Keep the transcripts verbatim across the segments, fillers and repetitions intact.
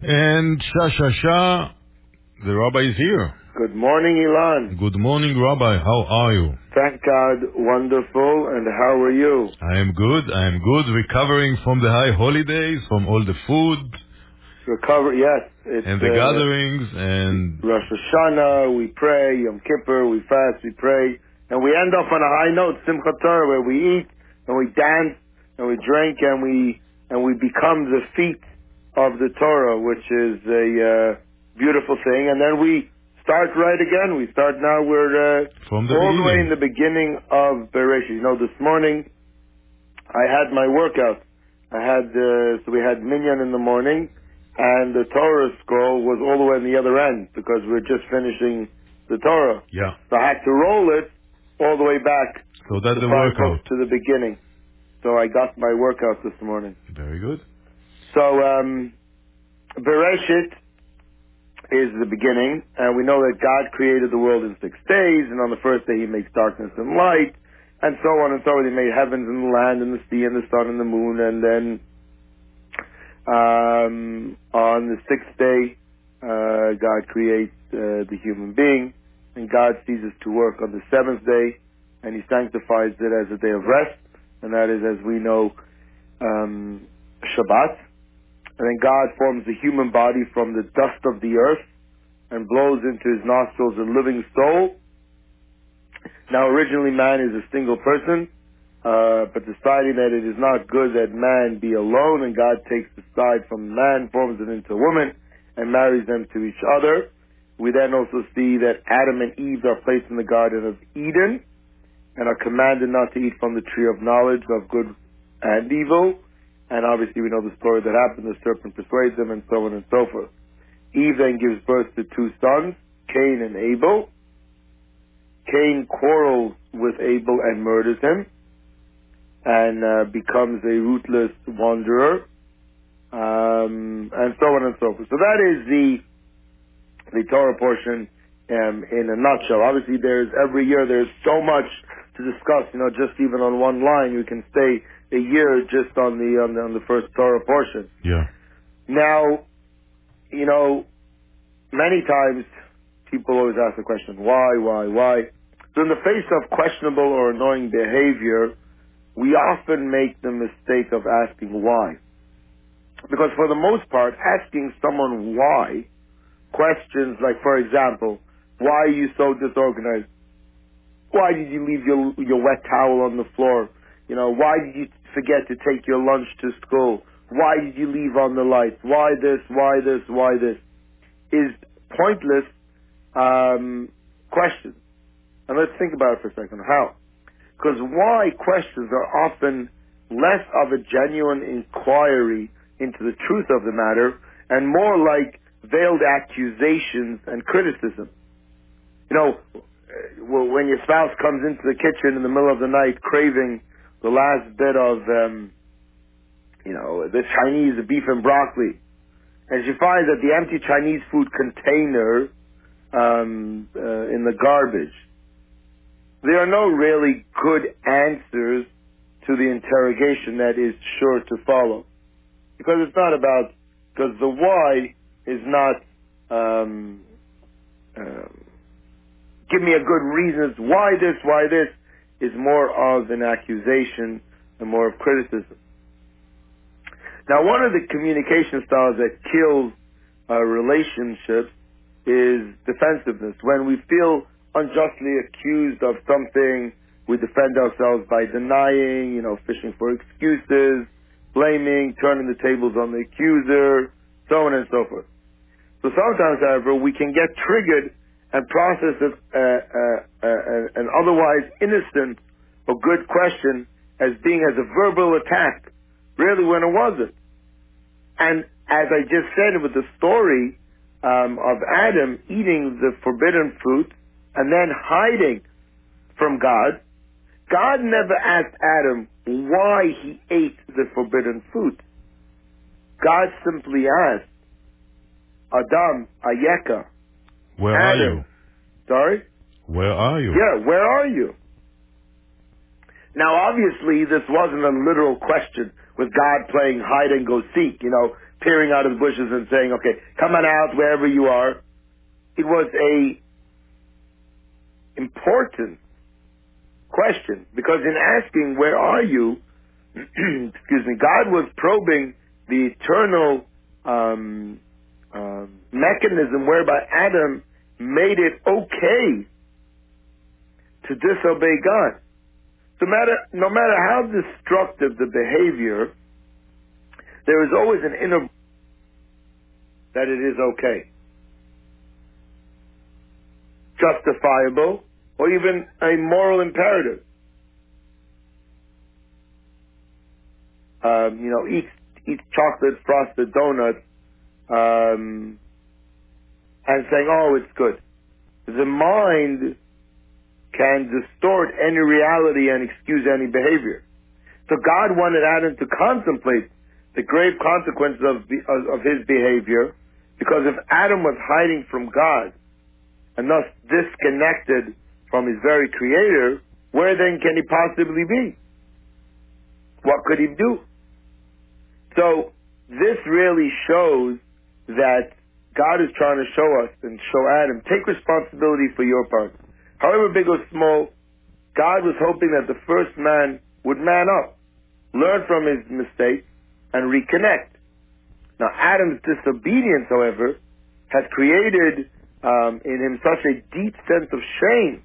And Sha Sha Sha, the Rabbi is here. Good morning, Ilan. Good morning, Rabbi. How are you? Thank God, wonderful. And how are you? I am good. I am good. Recovering from the high holidays, from all the food Recover, yes. It's and the uh, gatherings and... Rosh Hashanah, we pray, Yom Kippur, we fast, we pray. And we end up on a high note, Simchat Torah, where we eat and we dance and we drink and we and we become the feet of the Torah, which is a uh, beautiful thing. And then we start right again. We start now, we're uh, From the all the way in beginning. the beginning of Bereshit. You know, this morning I had my workout. I had, uh, so we had minyan in the morning, and the Torah scroll was all the way on the other end because we're just finishing the Torah. Yeah. So I had to roll it all the way back, So that's the the five books workout. to the beginning. So I got my workout this morning. Very good. So, um, Bereshit is the beginning, and we know that God created the world in six days, and on the first day He makes darkness and light, and so on and so on. He made heavens and the land and the sea and the sun and the moon, and then um, on the sixth day, uh, God creates uh, the human being, and God ceases to work on the seventh day, and He sanctifies it as a day of rest, and that is, as we know, um, Shabbat. And then God forms the human body from the dust of the earth and blows into His nostrils a living soul. Now, originally man is a single person, uh, but deciding that it is not good that man be alone, and God takes the side from man, forms it into a woman, and marries them to each other. We then also see that Adam and Eve are placed in the Garden of Eden and are commanded not to eat from the tree of knowledge of good and evil. And obviously we know the story that happened. The serpent persuades them, and so on and so forth. Eve then gives birth to two sons, Cain and Abel. Cain quarrels with Abel and murders him, and uh, becomes a rootless wanderer, um, and so on and so forth. So that is the the Torah portion um, in a nutshell. Obviously, there's every year there's so much to discuss. You know, just even on one line, you can stay a year just on the on the, on the first Torah portion. Yeah. Now, you know, many times people always ask the question, why, why, why? So in the face of questionable or annoying behavior, we often make the mistake of asking why. Because for the most part, asking someone why, questions like, for example, why are you so disorganized? Why did you leave your your wet towel on the floor? You know, why did you forget to take your lunch to school? Why did you leave on the lights? Why this, why this, why this? Is pointless um, questions. And let's think about it for a second. How? Because why questions are often less of a genuine inquiry into the truth of the matter and more like veiled accusations and criticism. You know, uh, when your spouse comes into the kitchen in the middle of the night craving the last bit of, um, you know, the Chinese beef and broccoli, and she finds that the empty Chinese food container um, uh, in the garbage, there are no really good answers to the interrogation that is sure to follow. Because it's not about, because the why is not, um, um, give me a good reason, why this, why this, is more of an accusation and more of criticism. Now, one of the communication styles that kills uh, relationships is defensiveness. When we feel unjustly accused of something, we defend ourselves by denying, you know, fishing for excuses, blaming, turning the tables on the accuser, so on and so forth. So sometimes, however, we can get triggered and process a, uh, uh, uh, an otherwise innocent or good question as being as a verbal attack, really when it wasn't. And as I just said with the story um, of Adam eating the forbidden fruit and then hiding from God, God never asked Adam why he ate the forbidden fruit. God simply asked, Adam, Ayeka, Where are Adam, you? sorry? Where are you? Yeah, where are you? Now, obviously, this wasn't a literal question with God playing hide and go seek. You know, peering out of the bushes and saying, okay, come on out wherever you are. It was a important question, because in asking, where are you, excuse me, God was probing the eternal um, um, mechanism whereby Adam made it okay to disobey God. So matter, no matter how destructive the behavior, there is always an inner that it is okay, justifiable, or even a moral imperative. Um, you know, eat eat chocolate frosted donuts, um, and saying, "Oh, it's good." The mind can distort any reality and excuse any behavior. So God wanted Adam to contemplate the grave consequences of, the, of, of his behavior, because if Adam was hiding from God and thus disconnected from his very creator, where then can he possibly be? What could he do? So this really shows that God is trying to show us and show Adam, take responsibility for your part. However big or small, God was hoping that the first man would man up, learn from his mistakes, and reconnect. Now, Adam's disobedience, however, has created um, in him such a deep sense of shame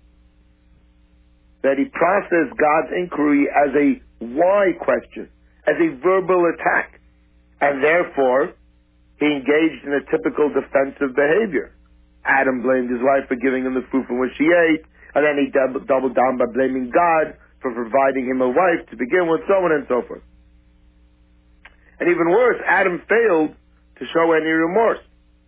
that he processed God's inquiry as a why question, as a verbal attack, and therefore he engaged in a typical defensive behavior. Adam blamed his wife for giving him the fruit from which she ate, and then he dub- doubled down by blaming God for providing him a wife to begin with, so on and so forth. And even worse, Adam failed to show any remorse.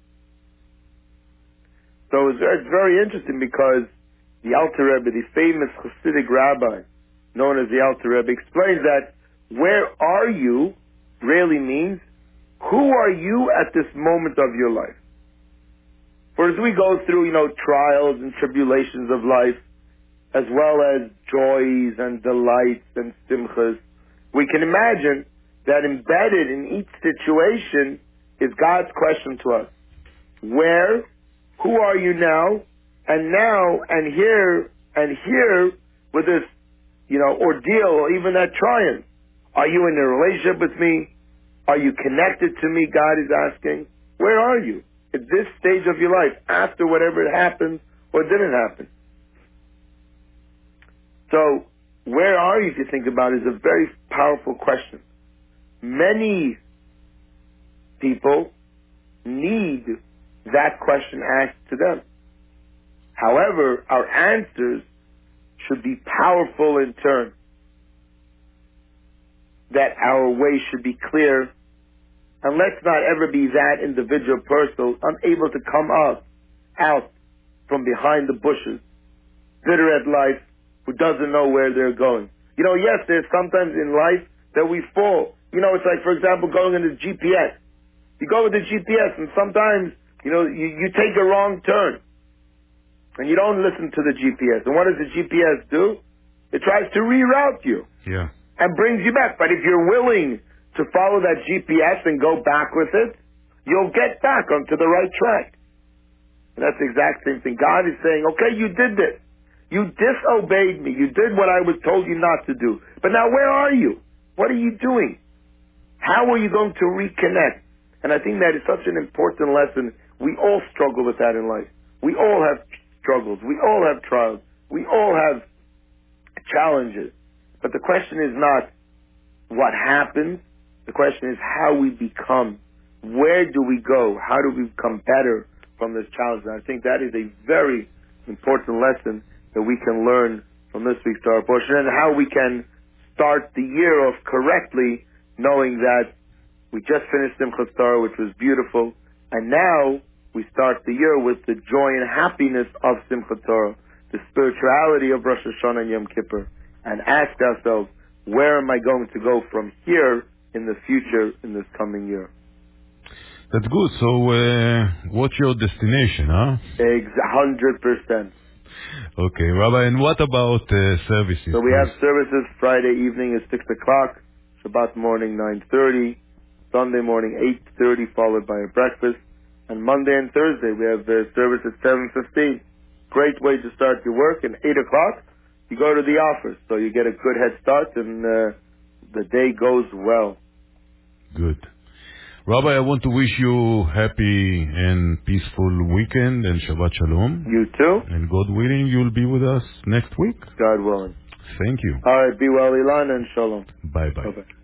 So it's very, it's very interesting, because the Alter Rebbe, the famous Hasidic rabbi known as the Alter Rebbe, explains that where are you really means, who are you at this moment of your life? For as we go through, you know, trials and tribulations of life, as well as joys and delights and simchas, we can imagine that embedded in each situation is God's question to us. Where, who are you now, and now, and here, and here, with this, you know, ordeal, or even that triumph? Are you in a relationship with me? Are you connected to me, God is asking? Where are you at this stage of your life, after whatever it happened or didn't happen? So, where are you, if you think about it, is a very powerful question. Many people need that question asked to them. However, our answers should be powerful in turn. That our way should be clear, and let's not ever be that individual person unable to come out, out from behind the bushes, bitter at life, who doesn't know where they're going. You know, yes, there's sometimes in life that we fall. You know, it's like, for example, going in the G P S. You go with the G P S, and sometimes, you know, you, you take a wrong turn, and you don't listen to the G P S. And what does the G P S do? It tries to reroute you. Yeah. And brings you back. But if you're willing to follow that G P S and go back with it, you'll get back onto the right track. And that's the exact same thing. God is saying, okay, you did this. You disobeyed me. You did what I was told you not to do. But now where are you? What are you doing? How are you going to reconnect? And I think that is such an important lesson. We all struggle with that in life. We all have struggles. We all have trials. We all have challenges. But the question is not what happens. The question is how we become. Where do we go? How do we become better from this challenge? And I think that is a very important lesson that we can learn from this week's Torah portion, and how we can start the year off correctly, knowing that we just finished Simchas Torah, which was beautiful, and now we start the year with the joy and happiness of Simchat Torah, the spirituality of Rosh Hashanah and Yom Kippur, and ask ourselves, where am I going to go from here in the future, in this coming year? That's good. So, uh, what's your destination, huh? Ex- one hundred percent. Okay, Rabbi, and what about uh, services? So we please? have services Friday evening at six o'clock, Shabbat morning nine thirty, Sunday morning eight thirty, followed by a breakfast. And Monday and Thursday we have the service at seven fifteen. Great way to start your work. And eight o'clock you go to the office, so you get a good head start and uh, the day goes well. Good. Rabbi, I want to wish you happy and peaceful weekend and Shabbat Shalom. You too. And God willing, you'll be with us next week. God willing. Thank you. All right, be well, Ilan, and Shalom. Bye-bye. Bye-bye.